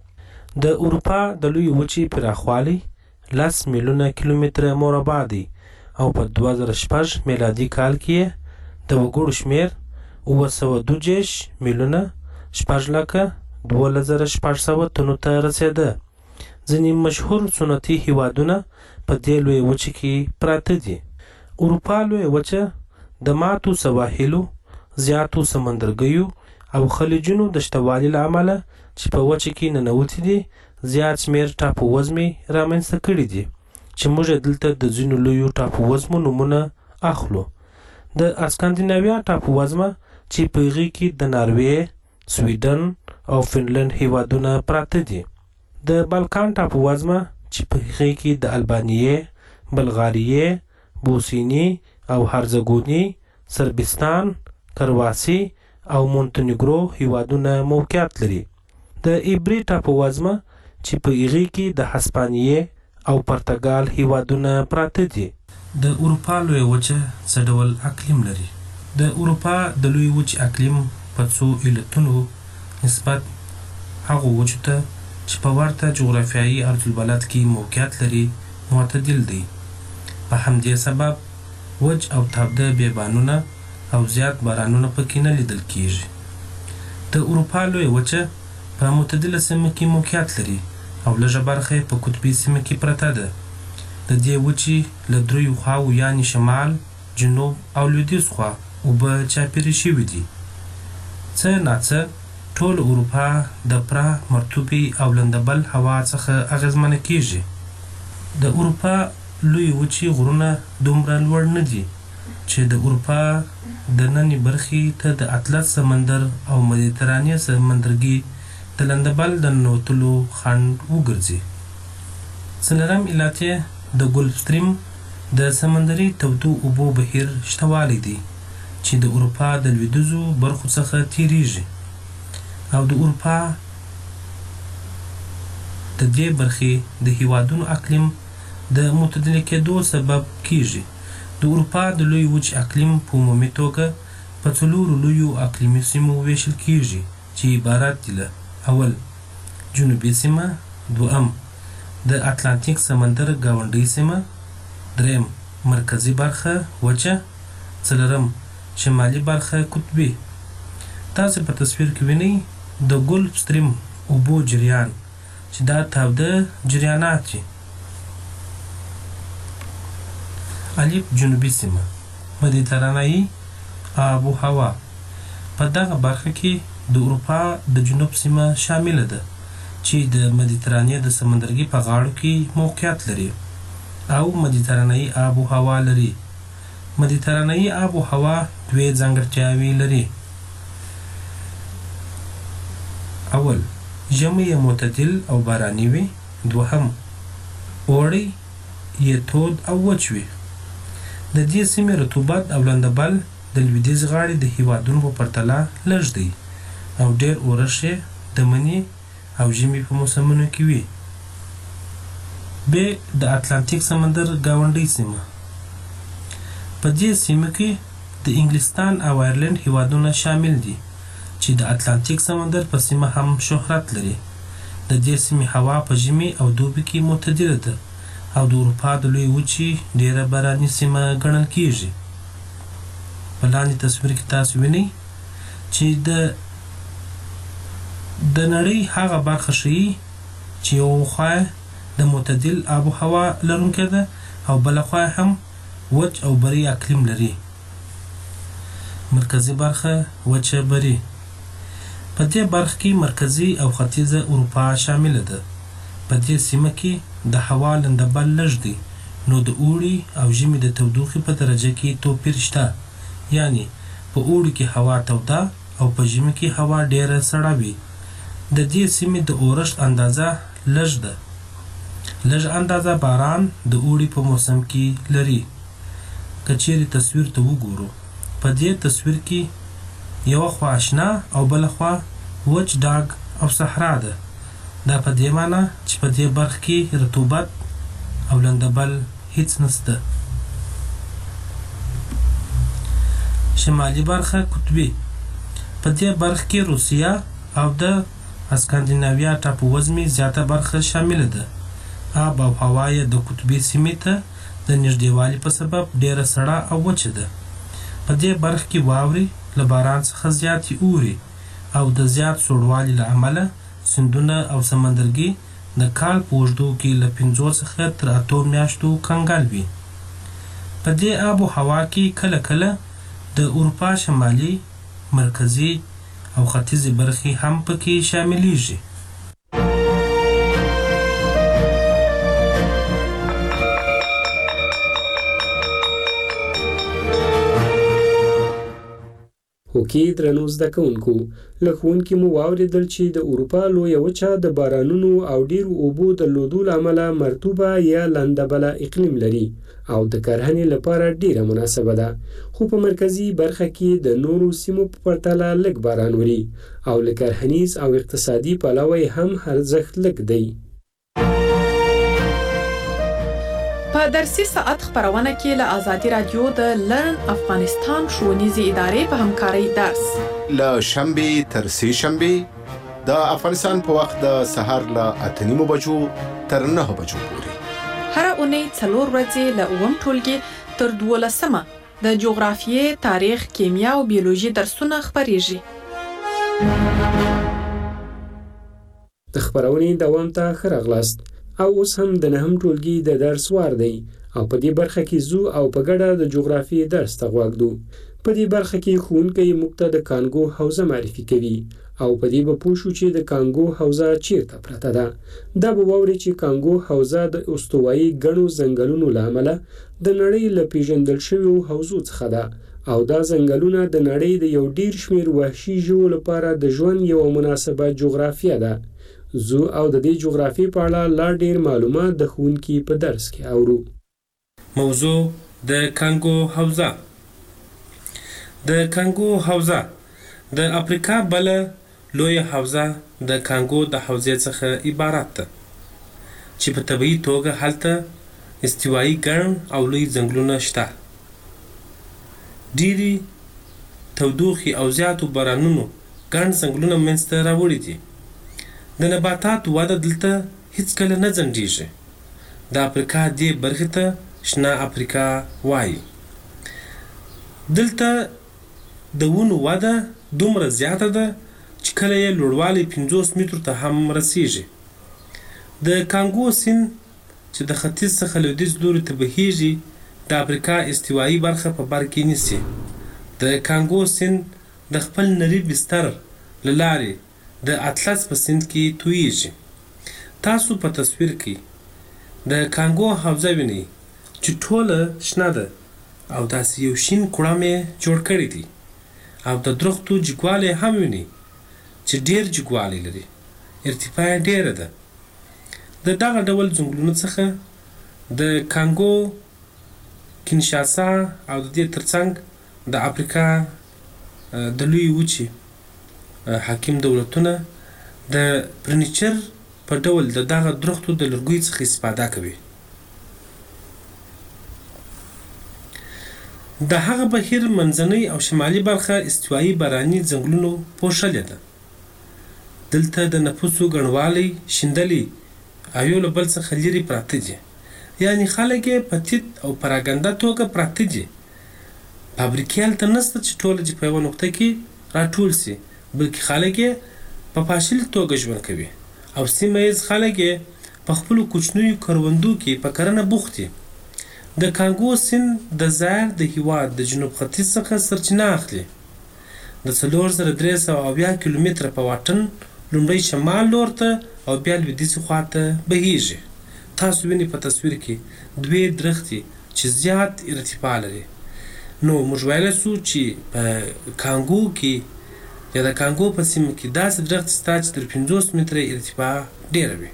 د اروپا د لویې وچې پراخوالی لس میلیونه کیلومتره مربع دی او په دوه زره شپږ میلادي کال کې د وګړو شمېر اووه سوه دوه دېرش میلیونه شپږ لکه دولس زره شپږ سوه تنو ته رسېده. ځینې مشهور سنتي هیوادونه په دې لویې وچې کې پراته دي. اروپا لویه وچه د ماتو سواحلو، زیاتو سمندرګیو او خلیجونو د شتوالي له امله چې په وچه کې ننوتي دي زیات شمېر ټاپووزمې رامنځته کړي دي چې موږ دلته د ځینو لویو ټاپووزمو نومونه اخلو. د اسکاندیناویا ټاپووزمه چې په هغې کې د ناروې، سویډن او فنلنډ هیوادونه پراته دي. د بالکان ټاپووزمه چې په هغې کې د البانیې، بلغاریې، بوسنی او هرزګونی، سربستان، کرواسی او مونتنیګرو هیوادونه موقعیت لري. د ایبری ټاپووزمه چې په هغې کې د هسپانیې او پرتګال هیوادونه پراته دي. د اروپا لویه وچه څه ډول اقلیم لري؟ د اروپا د لویې وچې اقلیم په څو علتونو نسبت هغو وچو ته چې په ورته جغرافیایي عرضالبلد کې موقعیت لري معتدل دی. په همدې سبب وچ او تاوده بیابانونه او زیات بارانونه پکې نه لیدل کیږي. د اروپا لویه وچه په معتدله سیمه کې موقعیت لري او لږه برخه په قطبي سیمه کې پرته ده. د دې وچې له دریو خواو یعنې شمال، جنوب او لویدیځ خوا اوبه چاپېرې شوي دي. څه ناڅه ټول اروپا د پره، مرطوبې او لندبل هوا څخه اغېزمنه کیږي. د اروپا لویې وچې غرونه دومره لوړ نه دي چې د اروپا د نننۍ برخې ته د اطلس سمندر او مدیترانیا سمندرګي د لندبل د ننوتلو خنډ وګرځي. څلورم علت یې د ګلف ستریم د سمندري تودو اوبو بهیر شتوالی دی چې د اروپا د لویدیځو برخو څخه تیریږي او د اروپا د دې برخې د هیوادونو اقلیم د معتدل کېدو سبب کیږي. د اروپا د لوی وچې اقلیم په عمومي توګه په څلورو لویو اقلیمي سیمو ویشل کیږي چې عبارت دي له: اول جنوبي سیمه، دوهم د اتلانتیک سمندر گاونډي سیمه، دریم مرکزی برخه وچه، څلورم شمالي برخه قطبي. تاسو په تصویر کې وینئ د ګلف سټریم اوبو جریان چې دا تاوده جریانات دي. الف جنوبي سیمه، مدیترانه‌ای آب و هوا. په دغه برخه کې د اروپا د جنوب سیمه شامله ده چې د مدیترانې د سمندرګي په غاړو کې موقعیت لري او مدیترانه‌ای آب و هوا لري. مدیترانه‌ای آب و هوا دوه ځانګړتیاوې لري. اول، ژمی معتدل او باراني وي. دوهم، اوړی یې تود او وچ وي. د دې سیمې رطوبت او لندبل د لویدیځ غاړې د هیوادونو په پرتله لږ دی او ډېر اورښت یې د مني او ژمي په موسمونو کې وي. ب د اتلانتیک سمندر گاونډي سیمه. په دې سیمه کې د انګلستان او آیرلند هیوادونه شامل دي چې د اتلانتیک سمندر په سیمه هم شهرت لري. د دې سیمې هوا په ژمي او دوبي کې معتدله ده او د اروپا د لوی وچې ډیره باراني سیمه ګڼل کیږي. په لاندې تصویر کې تاسو وینئ چې د د نړۍ هغه برخه ښیي چې یو خوا د معتدل آب و هوا لرونکې ده او بله خوا هم وچ او بري اقلیم لري. مرکزي برخه وچه بري. په دې برخه کې مرکزي او ختیځه اروپا شامله ده. په دې سیمه کې د هوا لندبل لږ دی، نو د اوړي او ژمي د تودوخې په درجه کې توپیر شته. یعنی په اوړي کې هوا توده او په ژمي کې هوا ډیره سړه وي. د دې سیمې د اورښت اندازه لږ ده. لږ اندازه باران د اوړي په موسم کې لري. که چیرې تصویر ته وګورو، په دې تصویر کې یوه خوا شنه او بله خوا وچ ډاګ او صحرا ده. دا په دې معنی چې په دې برخه کې رطوبت او لندبل هیڅ نشته. شمالي برخه قطبي. په دې برخه کې روسیه او د اسکاندیناویا ټاپووزمې زیاته برخه شامله ده. آب او هوا یې د قطبي سیمې ته د نږدېوالي په سبب ډیره سړه او وچه ده. په دې برخه کې واورې له باران څخه زیاتې اوري او د زیات سوړوالي له امله سیندونه او سمندرګي د کال په اوږدو کې له پنځو څخه تر اتو میاشتو کنګل وي. په دې آب و هوا کې کله کله د اروپا شمالي، مرکزي او ختیځې برخې هم پکې شاملیږي. هوکې درنو زده کوونکو، له ښوونکي مو واورېدل چې د اروپا لویه وچه د بارانونو او ډېرو اوبو درلودو له امله مرطوبه یا لندبله اقلیم لري او د کرهنې لپاره ډیره مناسبه ده. خو په مرکزي برخه کې د نورو سیمو په پرتله لږ باران وري او له کرهنیز او اقتصادي پلوه هم ارزښت لږ دی. په درسي ساعت خبرونه کې له آزادي رادیو د لرن افغانستان ښوونیزې ادارې په همکارۍ درس له شنبې تر سې شنبې د افغانستان په وخت د سهار له اته نیمو بجو تر نهه بجو پورې. هره اونۍ څلور ورځې له اووم ټولګي تر دولسمه د جغرافیې، تاریخ، کیمیا او بیولوژي درسونه خپریږي. د خبرونې دوام ته ښه راغلاست. او اوس هم د نهم ټولګي د درس وار دی او په دې برخه کې زو او په ګډه د جغرافیې درس ته غواړو. په دې برخه کې ښوونکی موږ ته د کانګو حوزه معرفي کوي او په دې به پوه شو چې د کانګو حوزه چیرته پرته ده. دا به واوري چې کانګو حوزه د استوایي ګڼو ځنګلونو له امله د نړۍ له پیژندل شویو حوزو څخه ده او دا ځنګلونه د نړۍ د یو ډیر شمیر وحشي ژوو لپاره د ژوند یو مناسبه جغرافیه ده. زو او د دې جغرافي په اړه لا ډیر معلومات د ښوونکي په درس کې اورو. موضوع د کانګو حوزه. د کانګو حوزه د افریقا بل لوی حوزه د کانګو د حوزې څخه عبارت ده چې په طبيعي توګه هلته استوایي ګڼ او لوی ځنګلونه شته. ډېری تودوخې او زیاتو بارانونو ګڼ ځنګلونه منځته راوړي دي. د نباتاتو وده دلته هیڅ کله نه ځنډیږي. د افریقا دې برخې ته شنه افریقا وایي. دلته د ونو وده دومره زیاته ده چې کله یې لوړوالی پنځوس مترو ته هم رسیږي. د کانګو سیند چې د ختیځ څخه لویدیځ لوري ته بهیږي د افریقا استوایي برخه په بر کې نیسي. د کانګو سیند د خپل نري بستر له لارې د اطلس په سیند کې تویږي. تاسو په تصویر کې د کانګو حوزه وینئ چې ټوله شنه ده او داسې یو شین کوړم یې جوړ کړی دی او د درختو جګوالی هم وینئ چې ډېر جګوالی لري. ارتفاع یې ډېره ده. د دغه ډول ځنګلونو څخه د کانګو، کینشاسا او د دې ترڅنګ د افریقا د لوی وچې حاکم دولتونه د فرنیچر په ډول د دغه درختو د لرګیو څخه استفاده کوي. د هغه بهیر منځنۍ او شمالي برخه استوایي باراني ځنګلونو پوښلې ده. دلته د نفوسو ګڼوالی شیندلي او یو له بل څخه لرې پراته دي، یعنې خلک یې په تیت او پراګنده توګه پراته دي. فابریکې هلته نشته چې ټوله دې په یوه نقطه کې راټول سي، بلکې خلک یې په پاشلې توګه ژوند کوي او سیمه ییز خلک یې په خپلو کوچنیو کروندو کې په کرنه بوخت دي. د کانګو سیند د زایر د هیواد د جنوب ختیځ څخه سرچینه اخلي. د څلور زره درې سوه اویا کیلومتره په واټن لومړی شمال لور ته او بیا لویدیځې خوا ته بهیږي. تاسو وینئ په تصویر کې دوې درختې چې زیات ارتفاع لري. نو موږ ویلی سو چې په کانګو کې یا د کانګو په سیمه کې داسې درخت شته چې تر پنځوس متره ارتفاع ډېره وي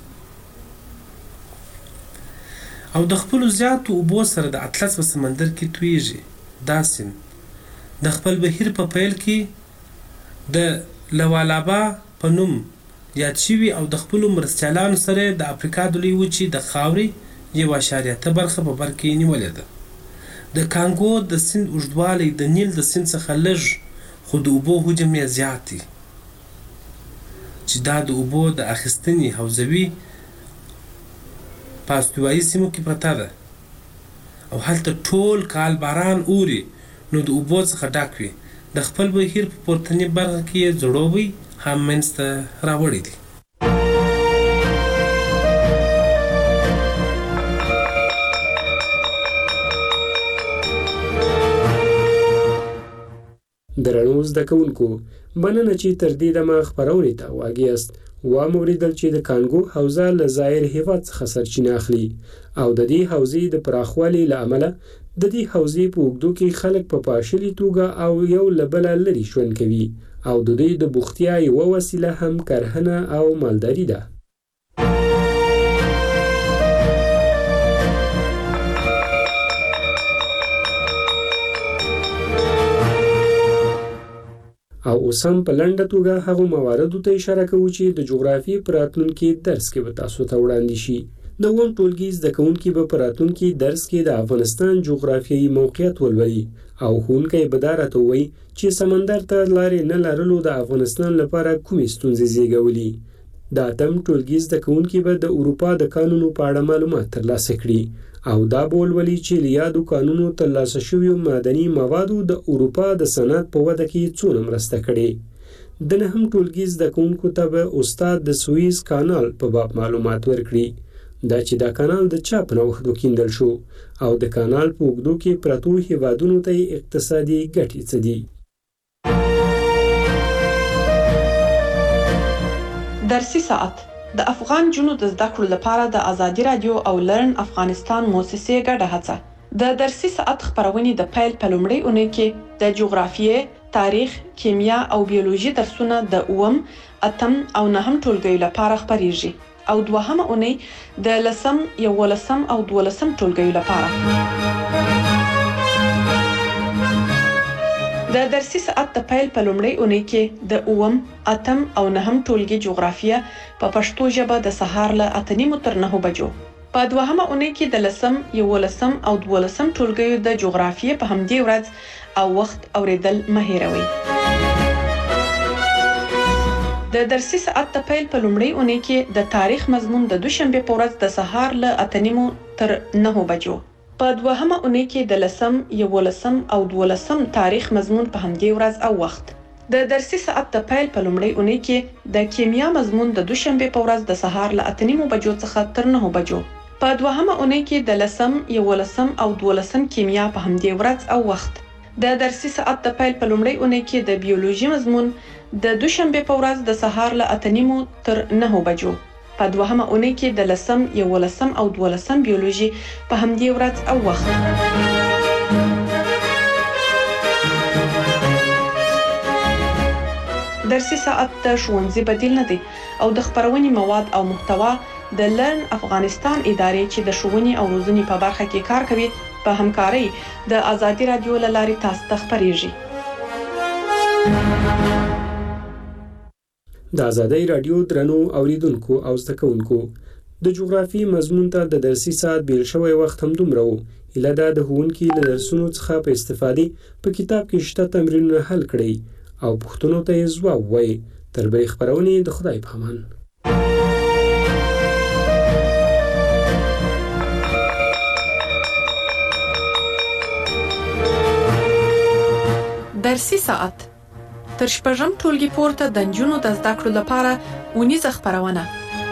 او د خپلو زیاتو اوبو سره د اطلس په سمندر کې تویږي. دا سیند د خپل بهیر په پیل کې د لوالابا په نوم یاد شوي او د خپلو مرستیالانو سره د افریقا د لوی وچې د خاورې یو اشاریه اته برخه په بر کې نیولې ده. د کانګو د سیند اوږدوالی د نیل د سیند څخه لږ خو د اوبو حجم یې زیات دی چې دا د اوبو د اخیستنې حوزوي په استوایي سیمو کې پرته ده او هلته ټول کال باران اوري، نو د اوبو څخه ډک وي. د خپل بهیر په پورتنۍ برخه کې یې ځړوبی هم منځته راوړی دی. درنو زده کوونکو، مننه چې تر دې دمه خپرونې ته غوږ یاست. واوریدل چې د کانګو حوزه له زایر هیواد څخه سرچینه اخلي او د دې حوزې د پراخوالي له امله د دې حوزې په اوږدو کې خلک په پاشلي توګه او یو له بله لرې ژوند کوي او د دوی د بوختیا یوه وسیله هم کرهنه او مالداري ده. او اوس هم په لنډه توګه هغو مواردو ته اشاره کوو چې د جغرافیې په راتلونکي درس کې به تاسو ته وړاندې شي. د اووم ټولګي زده کوونکي به په راتلونکي درس کې د افغانستان جغرافیایي موقعیت ولولي او ښوونکی به دا راته ووایي چې سمندر ته لارې نه لرلو د افغانستان لپاره کومې ستونزې زیږولي. د اتم ټولګي زده کوونکي به د اروپا د قانونو په اړه معلومات ترلاسه کړي او دا به ولولي چې له یادو قانونو ترلاسه شویو معدني موادو د اروپا د صنعت په وده کې څونه مرسته کړې. د نهم ټولګي زده کوونکو ته به استاد د سویز کانال په باب معلومات ورکړي، دا چې دا کانال د چا په نوښت وکیندل شو او د کانال په اوږدو کې پرتو هیوادونو ته اقتصادي ګټې څه دي. درسي ساعت د افغان جنو د زده کړو لپاره د ازادي رادیو او لرن افغانستان موسسې ګډه هڅه. د درسي ساعت خبرونې د پیل په لومړۍ اونۍ کې د جغرافیې، تاریخ، کیمیا او بیولوژي درسونه د اووم، اتم او نهم ټولګیو لپاره خپریږي او دوهمه اونۍ د لسم، یولسم او دولسم ټولګیو لپاره. د درسي ساعت د پیل په لومړۍ اونۍ کې د اووم، اتم او نهم ټولګي جغرافیه په پښتو ژبه د سهار له اته نیمو تر نهو بجو. په دوهمه اونۍ کې د لسم، یولسم او دولسم ټولګیو د جغرافیې په همدې ورځ او وخت اوریدل مه هیروئ. د د درسي ساعت د پیل په لومړۍ اونۍ کې د تاریخ مضمون د دوشنبه په ورځ د سهار له اته نیمو تر نهو بجو. په دوهمه اونۍ کې د لسم، یولسم او دولسم تاریخ مضمون په همدې ورځ او وخت. د درسي ساعت د پیل په لومړۍ اونۍ کې د کیمیا مضمون د دوشنبه په ورځ د سهار له اته نیمو بجو څخه تر نهو بجو. په دوهمه اونۍ کې د لسم، یولسم او دولسم کیمیا په همدې ورځ او وخت. د درسي ساعت د پیل په لومړۍ اونۍ کې د بیولوژي مضمون د دوشنبه په ورځ د سهار له اته نیمو تر نهو بجو. په دوهمه اونۍ کې د لسم، یولسم او دولسم بیولوژي په همدې ورځ او وخت. درسي ساعت د ښوونځي بدیل نه دی او د خپرونې مواد او محتوا د لرن افغانستان ادارې چې د ښوونې او روزنې په برخه کې کار کوي په همکارۍ د آزادي رادیو له لارې تاسو ته خپریږي. د آزادۍ رادیو درنو اوریدونکو او زده کوونکو، د جغرافي مضمون ته د درسي ساعت بیل شوی وخت هم دومره و. ایله دا د ښوونکي له درسونو څخه په استفادې په کتاب کې شته تمرینونه حل کړئ او پوښتنو ته یې ځواب وایي. تر بلې خپرونې د خدای په امان. درسي ساعت تر شپږم ټولګي پورته د نجونو د زده کړو لپاره اونیزه خپرونه.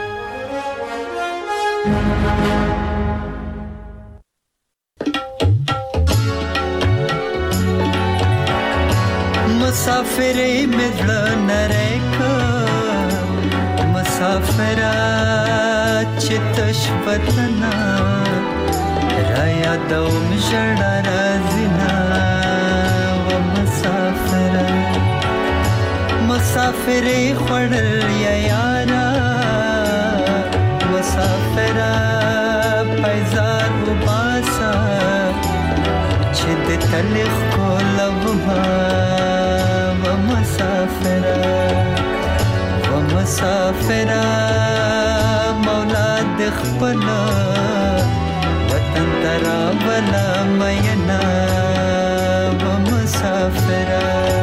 مسافرې مې زړه نری کړ، مسافره چې تش وطنه را یادوم ژړا راځي نه. مسافرې خوړل یا یارا، مسافره پیزار وباسه چې د تلخ کولوما. و مسافره و مسافره مولا د خپل وطن ترا بلا مینا. و مسافره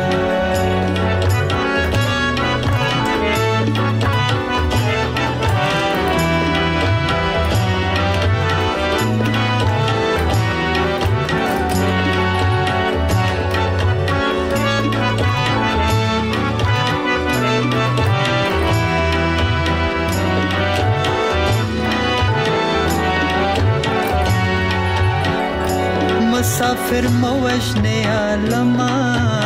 مسافر موجنه عالما،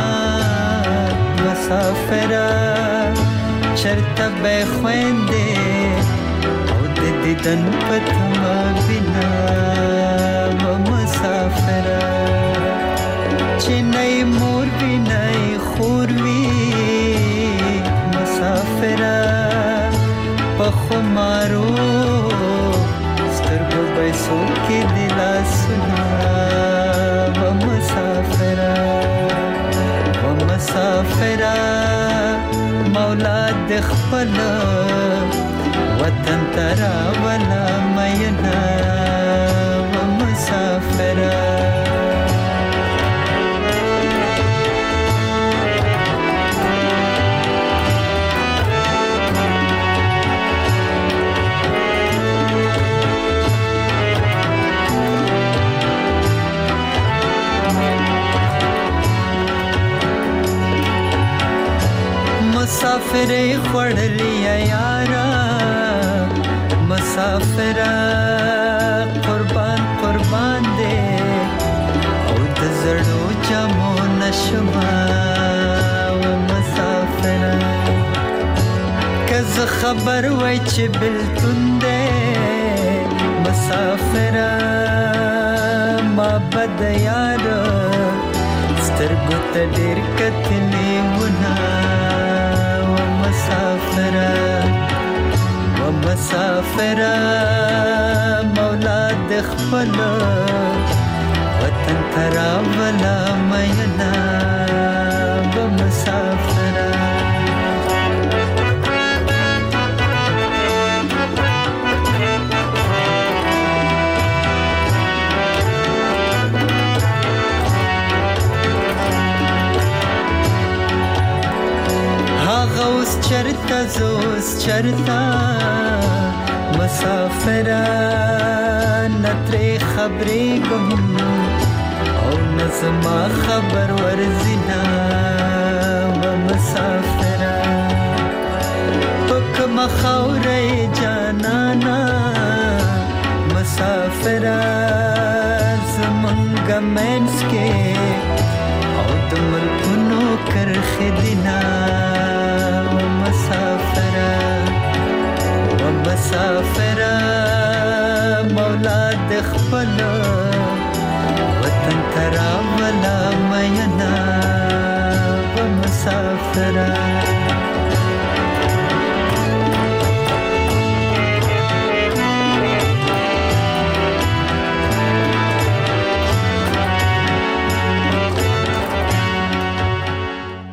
مسافره چرته به خويندې او د دیدن پتما بنا. و مسافره چې نه مور بنا خور وی، مسافره په خمارو سترګو پیسو کې دلا سنا. مسافره مولا د خپل وطن ترا ولا مینا. و مسافره مسافرې خوړلې یارا، مسافره قربان قربان دې او د زړو جامو نشما. و مسافره که زه خبر وای چې بلتون دې، مسافره ما بد یار سترګو ته ډېر کتلې ونه. مسافره و مسافره مولا د خپل وطن ترا ولا مینا. و مسافره چرتا زوس چرتا مسافرا نتري خبري گم او نزما خبر ورزنا و مسافرا پک مخوره جانانا مسافرا زمنگا منس کے او دمر کنو کرخ دینا و مسافرا و مسافرا مولا دخپلا وطن ترا ولا مینا و مسافرا